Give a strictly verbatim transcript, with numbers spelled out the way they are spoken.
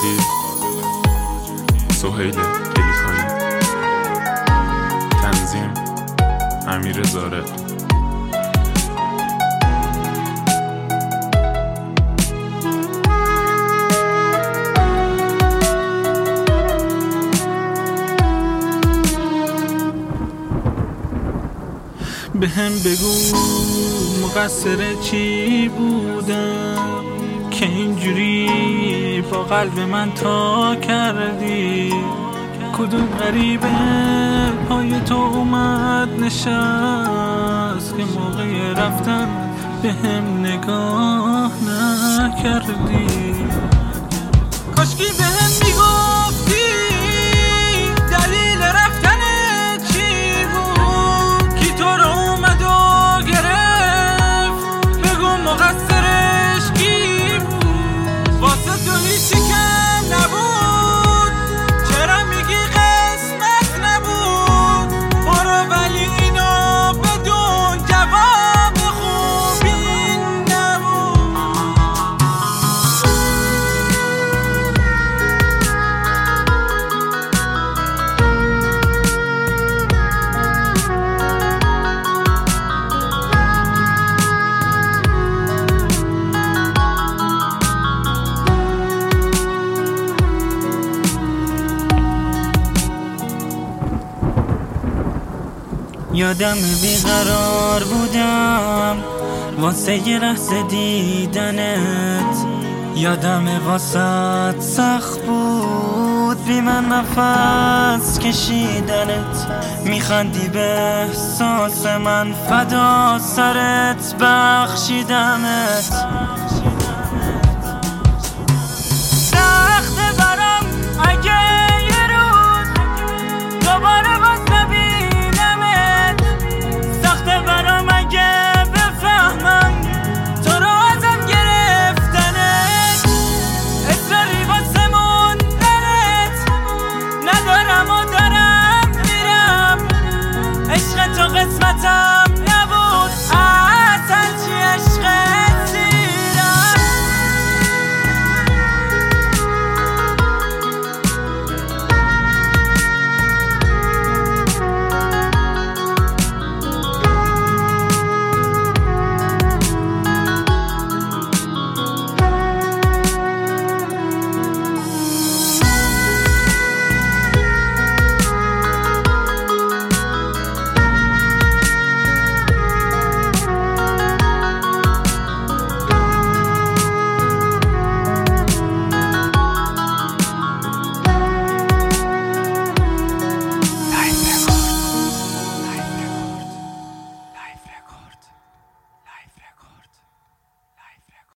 ماجدی، سهیل کلیکایی، تنظیم امیر زاره. به هم بگو مقصر چی بودم که اینجوری با قلب من تا کردی؟ کدوم غریبه پای تو اومد نشست که موقع رفتن به هم نگاه نکردی؟ کاشکی به هم میگفتی دلیل رفتن چی بود، کی تو رو اومد و گرفت؟ بگو مقصرش کی بود؟ واسه تو هیچی کم نبود، چرا میگی قسمت نبود؟ برو ولی اینو بدون جواب خوبی نبود. یادم بیقرار بودم واسه یه لحظه دیدنت، یادم واسه سخت بود بی من نفس کشیدنت. میخندی به احساس من، فدا سرت بخشیدمت.